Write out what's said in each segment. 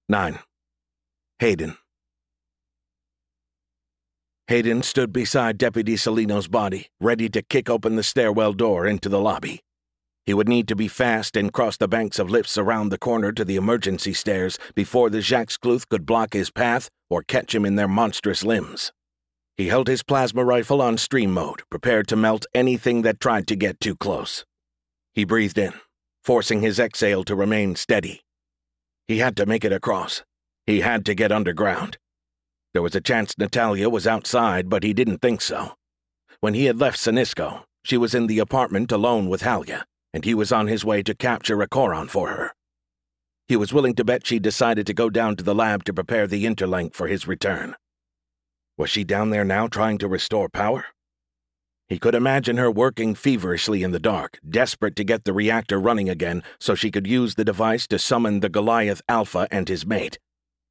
9. Hayden. Hayden stood beside Deputy Salino's body, ready to kick open the stairwell door into the lobby. He would need to be fast and cross the banks of lifts around the corner to the emergency stairs before the Jagdskluth could block his path or catch him in their monstrous limbs. He held his plasma rifle on stream mode, prepared to melt anything that tried to get too close. He breathed in, forcing his exhale to remain steady. He had to make it across. He had to get underground. There was a chance Natalia was outside, but he didn't think so. When he had left Sinisco, she was in the apartment alone with Halya, and he was on his way to capture a Choron for her. He was willing to bet she decided to go down to the lab to prepare the interlink for his return. Was she down there now trying to restore power? He could imagine her working feverishly in the dark, desperate to get the reactor running again so she could use the device to summon the Goliath Alpha and his mate.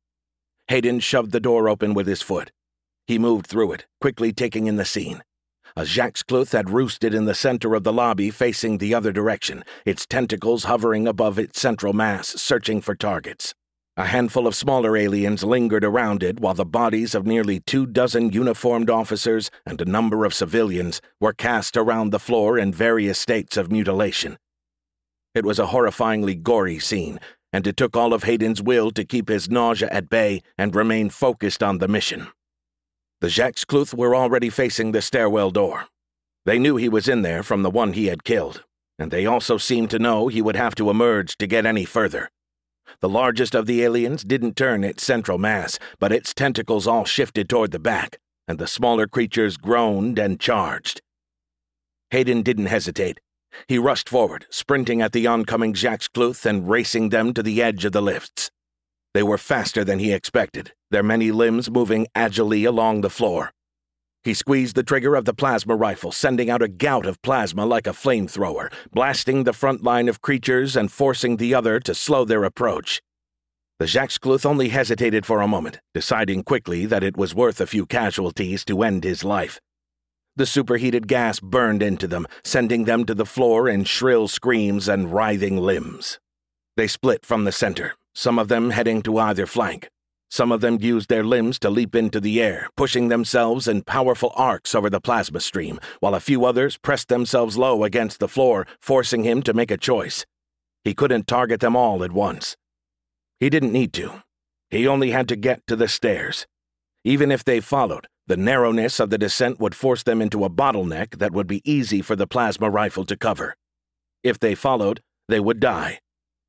Hayden shoved the door open with his foot. He moved through it, quickly taking in the scene. A Jagdskluth had roosted in the center of the lobby facing the other direction, its tentacles hovering above its central mass, searching for targets. A handful of smaller aliens lingered around it while the bodies of nearly 24 uniformed officers and a number of civilians were cast around the floor in various states of mutilation. It was a horrifyingly gory scene, and it took all of Hayden's will to keep his nausea at bay and remain focused on the mission. The Jagdskluth were already facing the stairwell door. They knew he was in there from the one he had killed, and they also seemed to know he would have to emerge to get any further. The largest of the aliens didn't turn its central mass, but its tentacles all shifted toward the back, and the smaller creatures groaned and charged. Hayden didn't hesitate. He rushed forward, sprinting at the oncoming Jagdskluth and racing them to the edge of the lifts. They were faster than he expected, their many limbs moving agilely along the floor. He squeezed the trigger of the plasma rifle, sending out a gout of plasma like a flamethrower, blasting the front line of creatures and forcing the other to slow their approach. The Jagdskluth only hesitated for a moment, deciding quickly that it was worth a few casualties to end his life. The superheated gas burned into them, sending them to the floor in shrill screams and writhing limbs. They split from the center, some of them heading to either flank. Some of them used their limbs to leap into the air, pushing themselves in powerful arcs over the plasma stream, while a few others pressed themselves low against the floor, forcing him to make a choice. He couldn't target them all at once. He didn't need to. He only had to get to the stairs. Even if they followed, the narrowness of the descent would force them into a bottleneck that would be easy for the plasma rifle to cover. If they followed, they would die.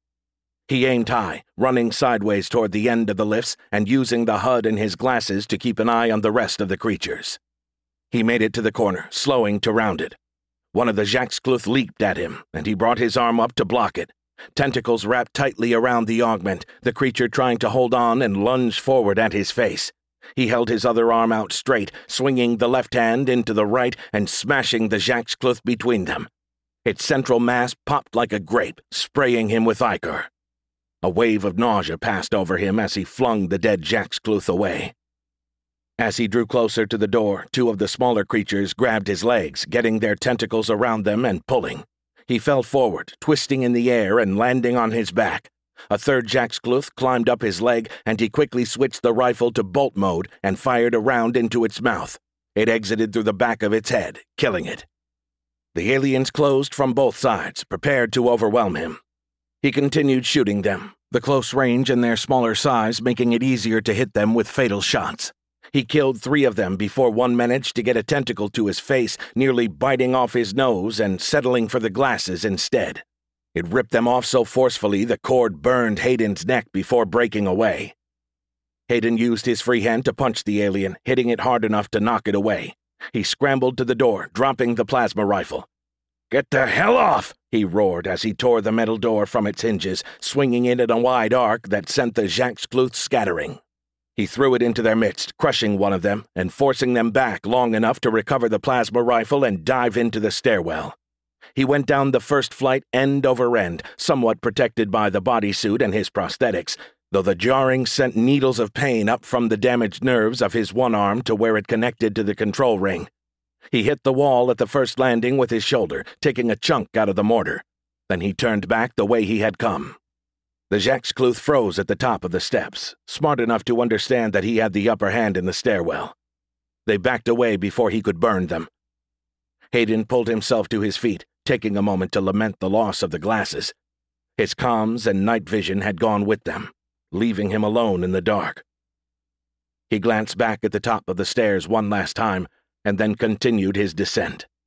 He aimed high, running sideways toward the end of the lifts and using the HUD in his glasses to keep an eye on the rest of the creatures. He made it to the corner, slowing to round it. One of the Jagdskluth leaped at him, and he brought his arm up to block it. Tentacles wrapped tightly around the augment, the creature trying to hold on and lunge forward at his face. He held his other arm out straight, swinging the left hand into the right and smashing the Jagdskluth between them. Its central mass popped like a grape, spraying him with ichor. A wave of nausea passed over him as he flung the dead Jagdskluth away. As he drew closer to the door, two of the smaller creatures grabbed his legs, getting their tentacles around them and pulling. He fell forward, twisting in the air and landing on his back. A third Jagdskluth climbed up his leg, and he quickly switched the rifle to bolt mode and fired a round into its mouth. It exited through the back of its head, killing it. The aliens closed from both sides, prepared to overwhelm him. He continued shooting them, the close range and their smaller size making it easier to hit them with fatal shots. He killed 3 of them before one managed to get a tentacle to his face, nearly biting off his nose and settling for the glasses instead. It ripped them off so forcefully the cord burned Hayden's neck before breaking away. Hayden used his free hand to punch the alien, hitting it hard enough to knock it away. He scrambled to the door, dropping the plasma rifle. "Get the hell off!" he roared as he tore the metal door from its hinges, swinging it in a wide arc that sent the Jagdskluth scattering. He threw it into their midst, crushing one of them and forcing them back long enough to recover the plasma rifle and dive into the stairwell. He went down the first flight end over end, somewhat protected by the bodysuit and his prosthetics, though the jarring sent needles of pain up from the damaged nerves of his one arm to where it connected to the control ring. He hit the wall at the first landing with his shoulder, taking a chunk out of the mortar. Then he turned back the way he had come. The Jacques Cloth froze at the top of the steps, smart enough to understand that he had the upper hand in the stairwell. They backed away before he could burn them. Hayden pulled himself to his feet, taking a moment to lament the loss of the glasses. His comms and night vision had gone with them, leaving him alone in the dark. He glanced back at the top of the stairs one last time, and then continued his descent.